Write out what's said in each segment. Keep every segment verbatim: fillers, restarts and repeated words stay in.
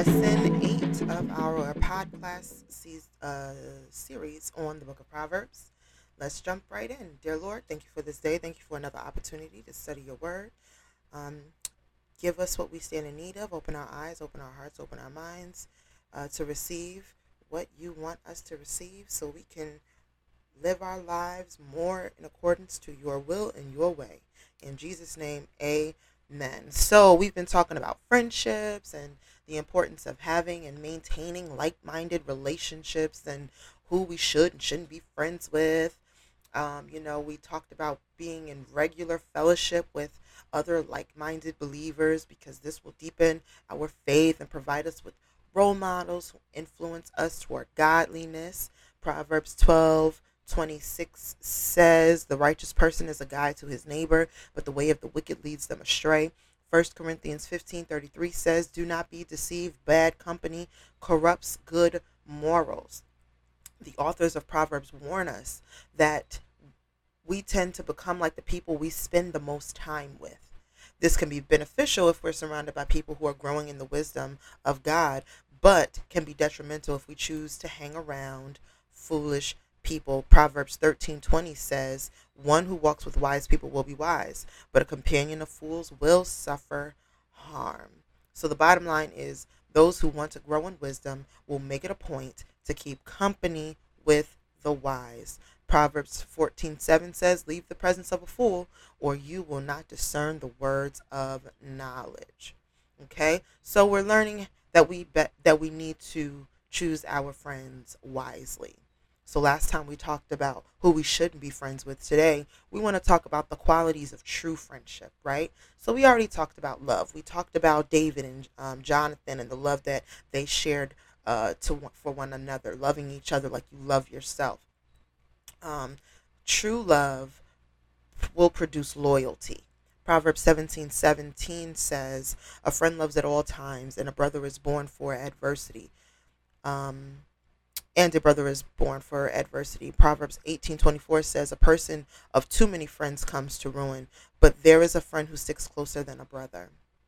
lesson eight of our podcast seas- uh, series on the book of Proverbs. Let's jump right in. Dear Lord, thank you for this day. Thank you for another opportunity to study your word. Um, give us what we stand in need of. Open our eyes, open our hearts, open our minds uh, to receive what you want us to receive so we can live our lives more in accordance to your will and your way. In Jesus' name, amen. So we've been talking about friendships and the importance of having and maintaining like-minded relationships and who we should and shouldn't be friends with. Um, you know, we talked about being in regular fellowship with other like-minded believers because this will deepen our faith and provide us with role models who influence us toward godliness. Proverbs twelve twenty-six says, the righteous person is a guide to his neighbor, but the way of the wicked leads them astray. First Corinthians fifteen thirty-three says, do not be deceived. Bad company corrupts good morals. The authors of Proverbs warn us that we tend to become like the people we spend the most time with. This can be beneficial if we're surrounded by people who are growing in the wisdom of God, but can be detrimental if we choose to hang around foolish people. Proverbs thirteen twenty says, one who walks with wise people will be wise, but a companion of fools will suffer harm. So the bottom line is, those who want to grow in wisdom will make it a point to keep company with the wise. Proverbs fourteen seven says, leave the presence of a fool, or you will not discern the words of knowledge. Okay, so we're learning that we bet that we need to choose our friends wisely. So last time we talked about who we shouldn't be friends with. Today, we want to talk about the qualities of true friendship, right? So we already talked about love. We talked about David and um, Jonathan and the love that they shared uh, to for one another, loving each other like you love yourself. Um, true love will produce loyalty. Proverbs seventeen seventeen says, a friend loves at all times, and a brother is born for adversity. Um, and a brother is born for adversity. Proverbs eighteen twenty-four says, a person of too many friends comes to ruin, but there is a friend who sticks closer than a brother.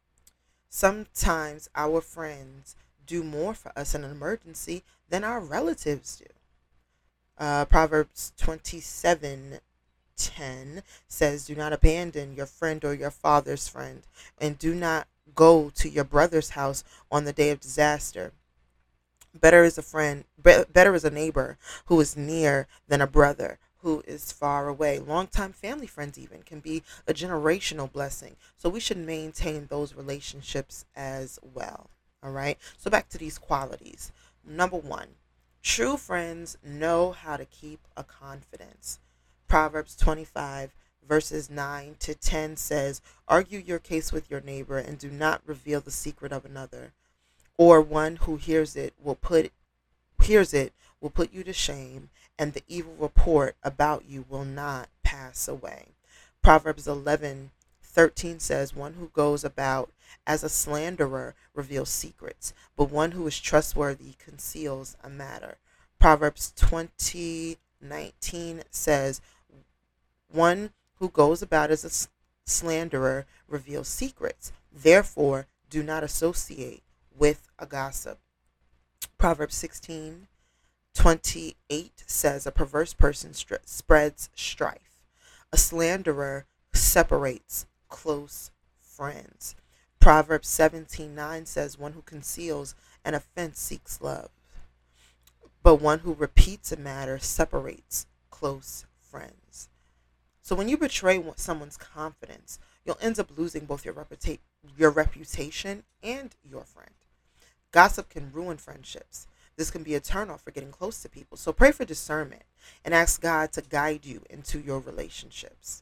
Sometimes our friends do more for us in an emergency than our relatives do. Uh, Proverbs twenty-seven ten says, do not abandon your friend or your father's friend, and do not go to your brother's house on the day of disaster. Better is a friend, better is a neighbor who is near than a brother who is far away. Longtime family friends even can be a generational blessing. So we should maintain those relationships as well. All right. So back to these qualities. Number one, true friends know how to keep a confidence. Proverbs twenty-five verses nine to ten says, argue your case with your neighbor and do not reveal the secret of another, or one who hears it will put hears it will put you to shame, and the evil report about you will not pass away. Proverbs eleven thirteen says, one who goes about as a slanderer reveals secrets, but one who is trustworthy conceals a matter. Proverbs twenty nineteen says, one who goes about as a slanderer reveals secrets. Therefore, do not associate with a gossip. Proverbs sixteen twenty-eight says, a perverse person str- spreads strife. A slanderer separates close friends. Proverbs seventeen nine says, one who conceals an offense seeks love, but one who repeats a matter separates close friends. So when you betray someone's confidence, you'll end up losing both your, reputa- your reputation and your friend. Gossip can ruin friendships. This can be a turnoff for getting close to people. So pray for discernment and ask God to guide you into your relationships.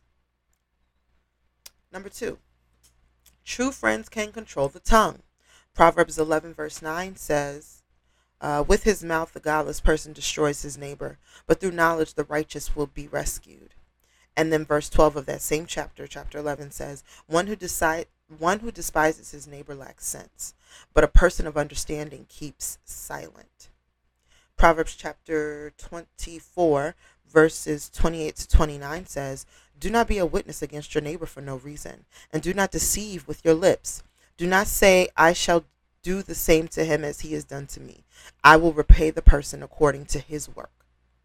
Number two, true friends can control the tongue. Proverbs eleven verse nine says, uh, with his mouth the godless person destroys his neighbor, but through knowledge the righteous will be rescued. And then verse twelve of that same chapter, chapter eleven says, one who decide, one who despises his neighbor lacks sense, but a person of understanding keeps silent. Proverbs chapter twenty-four, verses twenty-eight to twenty-nine says, do not be a witness against your neighbor for no reason, and do not deceive with your lips. Do not say, I shall do the same to him as he has done to me. I will repay the person according to his work.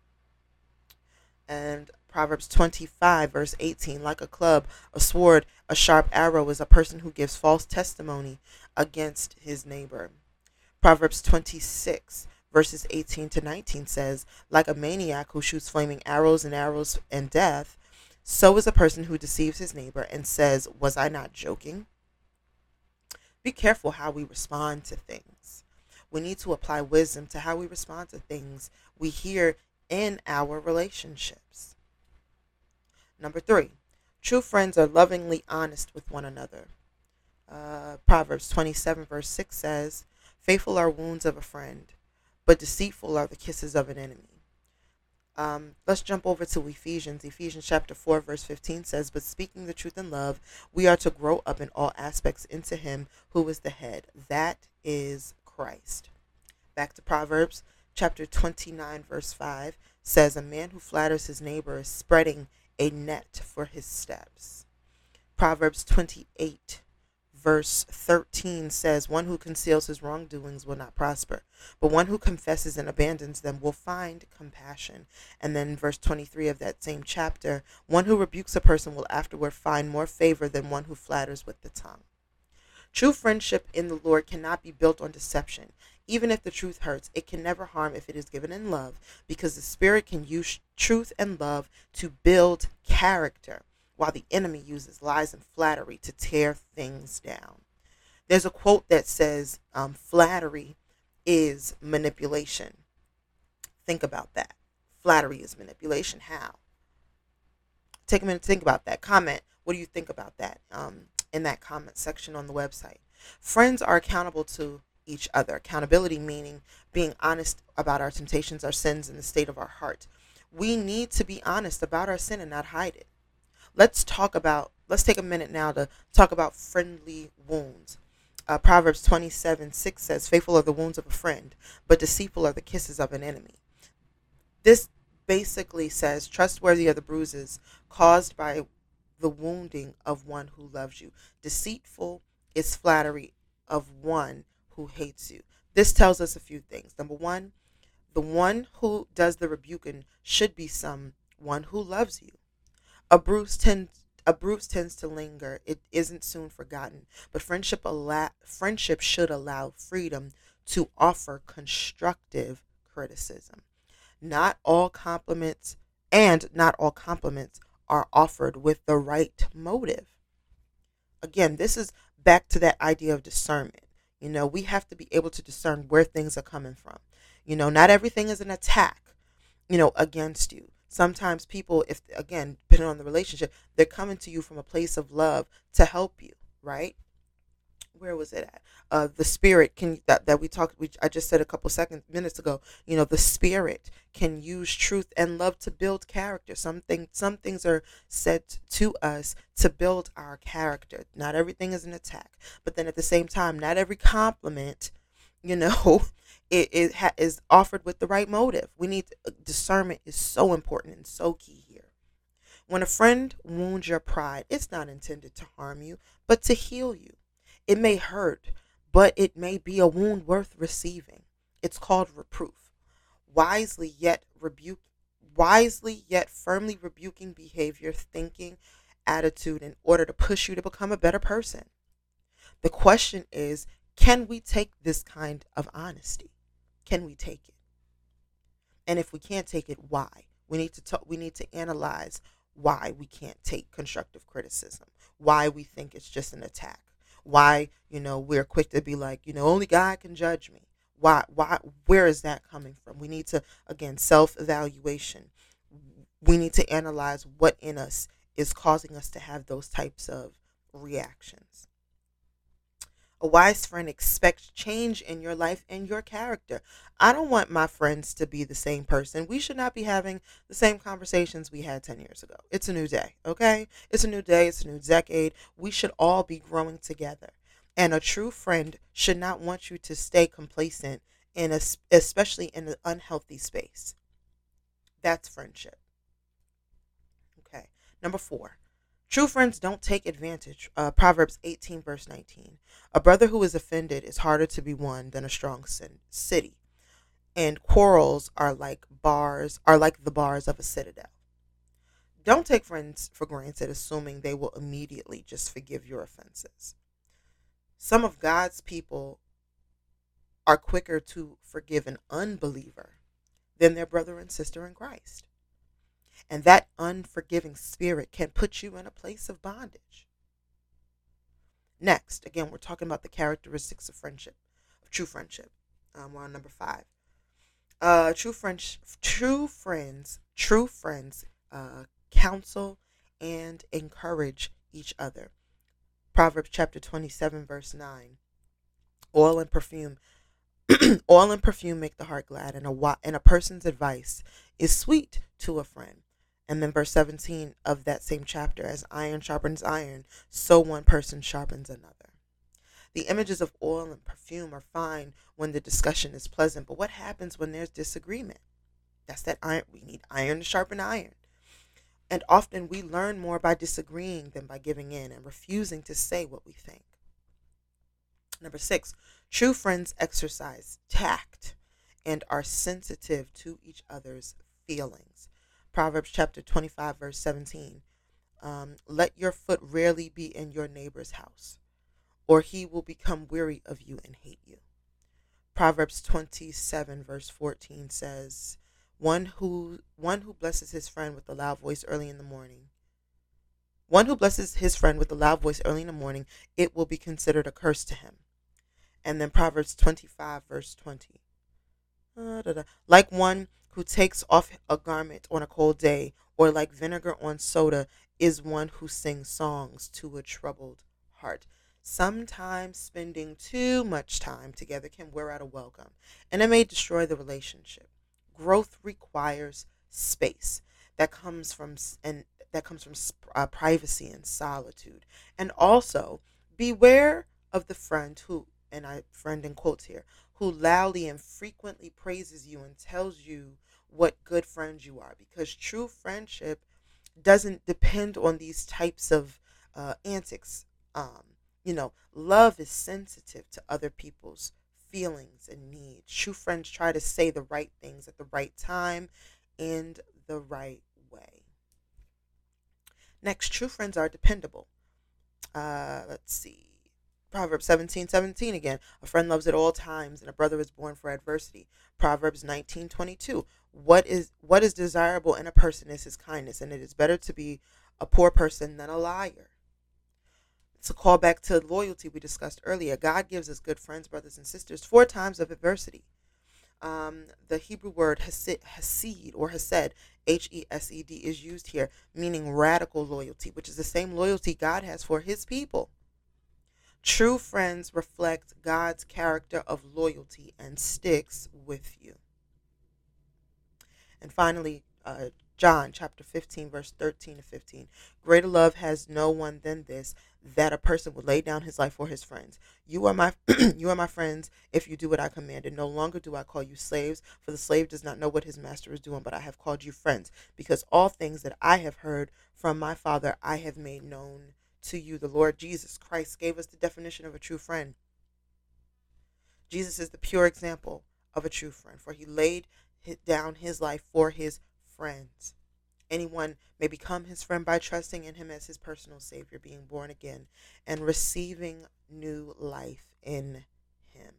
And Proverbs twenty-five, verse eighteen, like a club, a sword, a sharp arrow is a person who gives false testimony against his neighbor. Proverbs twenty-six, verses eighteen to nineteen says, like a maniac who shoots flaming arrows and arrows and death, so is a person who deceives his neighbor and says, was I not joking? Be careful how we respond to things. We need to apply wisdom to how we respond to things we hear in our relationships. Number three, true friends are lovingly honest with one another. Uh, Proverbs twenty-seven, verse six says, faithful are wounds of a friend, but deceitful are the kisses of an enemy. Um, let's jump over to Ephesians. Ephesians chapter four, verse fifteen says, but speaking the truth in love, we are to grow up in all aspects into him who is the head. That is Christ. Back to Proverbs chapter twenty-nine, verse five says, a man who flatters his neighbor is spreading a net for his steps. Proverbs twenty-eight, verse thirteen says, one who conceals his wrongdoings will not prosper, but one who confesses and abandons them will find compassion. And then verse twenty-three of that same chapter, one who rebukes a person will afterward find more favor than one who flatters with the tongue. True friendship in the Lord cannot be built on deception. Even if the truth hurts, it can never harm if it is given in love, because the Spirit can use truth and love to build character, while the enemy uses lies and flattery to tear things down. There's a quote that says, um, flattery is manipulation. Think about that. Flattery is manipulation. How? Take a minute to think about that. Comment, what do you think about that um, in that comment section on the website? Friends are accountable to each other. Accountability meaning being honest about our temptations, our sins, and the state of our heart. We need to be honest about our sin and not hide it. Let's talk about, let's take a minute now to talk about friendly wounds. Uh, Proverbs twenty-seven, six says, faithful are the wounds of a friend, but deceitful are the kisses of an enemy. This basically says, trustworthy are the bruises caused by the wounding of one who loves you. Deceitful is flattery of one who hates you. This tells us a few things. Number one, the one who does the rebuking should be someone who loves you. A bruise tends a bruise tends to linger. It isn't soon forgotten. But friendship allow, friendship should allow freedom to offer constructive criticism. Not all compliments and not all compliments are offered with the right motive. Again, this is back to that idea of discernment. You know, we have to be able to discern where things are coming from. You know, not everything is an attack, you know, against you. Sometimes people, if again, depending on the relationship, they're coming to you from a place of love to help you, right? Where was it at? Uh, the spirit can that, that we talked. We, I just said a couple seconds, minutes ago. You know, the spirit can use truth and love to build character. Something, some things are said to us to build our character. Not everything is an attack, but then at the same time, not every compliment, you know, it, it ha- is offered with the right motive. We need to, discernment is so important and so key here. When a friend wounds your pride, it's not intended to harm you, but to heal you. It may hurt, but it may be a wound worth receiving. It's called reproof. Wisely yet rebuke, wisely yet firmly rebuking behavior, thinking, attitude in order to push you to become a better person. The question is, can we take this kind of honesty? Can we take it? And if we can't take it, why? We need to talk, we need to analyze why we can't take constructive criticism, why we think it's just an attack. Why, you know, we're quick to be like, you know, only God can judge me. Why, why, where is that coming from? We need to, again, self-evaluation. We need to analyze what in us is causing us to have those types of reactions. A wise friend expects change in your life and your character. I don't want my friends to be the same person. We should not be having the same conversations we had ten years ago. It's a new day, okay? It's a new day. It's a new decade. We should all be growing together. And a true friend should not want you to stay complacent, in a, especially in an unhealthy space. That's friendship. Okay. Number four. True friends don't take advantage. Uh, Proverbs eighteen, verse nineteen. A brother who is offended is harder to be won than a strong sin- city, and quarrels are like bars, are like the bars of a citadel. Don't take friends for granted, assuming they will immediately just forgive your offenses. Some of God's people are quicker to forgive an unbeliever than their brother and sister in Christ. And that unforgiving spirit can put you in a place of bondage. Next, again, we're talking about the characteristics of friendship, of true friendship. Um, we're on number five. Uh, true friends, true friends, true friends uh, counsel and encourage each other. Proverbs chapter twenty-seven, verse nine. Oil and perfume, oil and perfume make the heart glad, and a and a person's advice is sweet to a friend. And then verse seventeen of that same chapter, as iron sharpens iron, so one person sharpens another. The images of oil and perfume are fine when the discussion is pleasant, but what happens when there's disagreement? That's that iron. We need iron to sharpen iron. And often we learn more by disagreeing than by giving in and refusing to say what we think. Number six, true friends exercise tact and are sensitive to each other's feelings. Proverbs chapter twenty-five, verse seventeen. Um, Let your foot rarely be in your neighbor's house, or he will become weary of you and hate you. Proverbs twenty-seven, verse fourteen says, One who one who blesses his friend with a loud voice early in the morning. One who blesses his friend with a loud voice early in the morning, it will be considered a curse to him. And then Proverbs twenty-five, verse twenty. Uh, da, da. Like one who takes off a garment on a cold day, or like vinegar on soda, is one who sings songs to a troubled heart. Sometimes spending too much time together can wear out a welcome, and it may destroy the relationship. Growth requires space that comes from and that comes from uh, privacy and solitude. And also, beware of the friend who, and I friend in quotes here, who loudly and frequently praises you and tells you what good friends you are, because true friendship doesn't depend on these types of uh, antics. Um, you know, love is sensitive to other people's feelings and needs. True friends try to say the right things at the right time and the right way. Next, true friends are dependable. Uh, let's see. Proverbs seventeen seventeen again. A friend loves at all times, and a brother is born for adversity. Proverbs nineteen twenty-two. What is what is desirable in a person is his kindness, and it is better to be a poor person than a liar. It's a callback to loyalty we discussed earlier. God gives us good friends, brothers and sisters, four times of adversity. Um, the Hebrew word hesed, hesed or hesed, H E S E D, is used here, meaning radical loyalty, which is the same loyalty God has for his people. True friends reflect God's character of loyalty and sticks with you. And finally, uh, John chapter fifteen, verse thirteen to fifteen. Greater love has no one than this, that a person would lay down his life for his friends. You are my you are my friends if you do what I commanded. No longer do I call you slaves, for the slave does not know what his master is doing, but I have called you friends, because all things that I have heard from my Father I have made known to you. The Lord Jesus Christ gave us the definition of a true friend. Jesus is the pure example of a true friend, for he laid down his life for his friends. Anyone may become his friend by trusting in him as his personal savior, being born again, and receiving new life in him.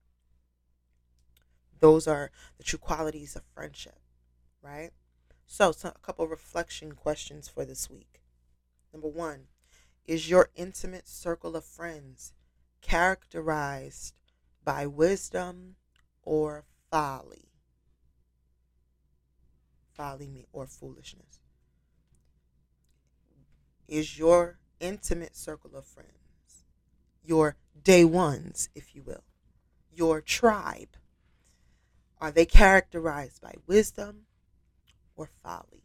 Those are the true qualities of friendship, right? So, so a couple reflection questions for this week. Number one, is your intimate circle of friends characterized by wisdom or folly? Folly or foolishness. Is your intimate circle of friends, your day ones, if you will, your tribe, are they characterized by wisdom or folly?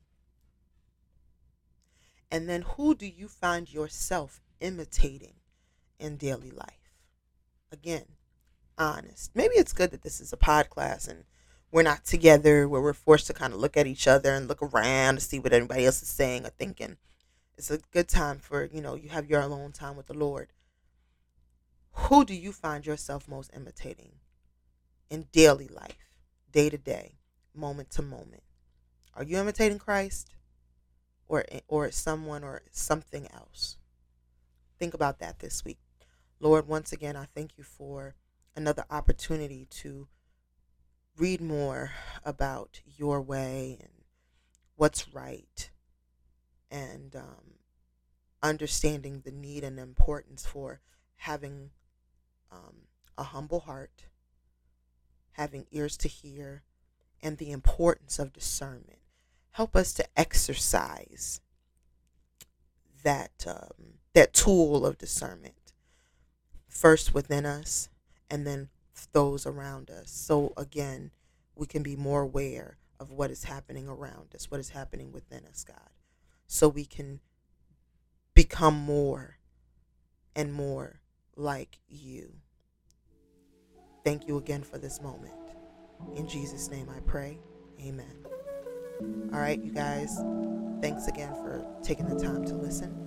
And then who do you find yourself imitating in daily life? Again, honest. Maybe it's good that this is a pod class and we're not together, where we're forced to kind of look at each other and look around to see what everybody else is saying or thinking. It's a good time for, you know, you have your alone time with the Lord. Who do you find yourself most imitating in daily life, day to day, moment to moment? Are you imitating Christ, or or someone or something else? Think about that this week. Lord, once again, I thank you for another opportunity to read more about your way and what's right, and um, understanding the need and importance for having um, a humble heart, having ears to hear, and the importance of discernment. Help us to exercise that um, that tool of discernment first within us, and then those around us. So again, we can be more aware of what is happening around us, what is happening within us, God, so we can become more and more like you. Thank you again for this moment. In Jesus' name I pray. Amen. All right, you guys, thanks again for taking the time to listen.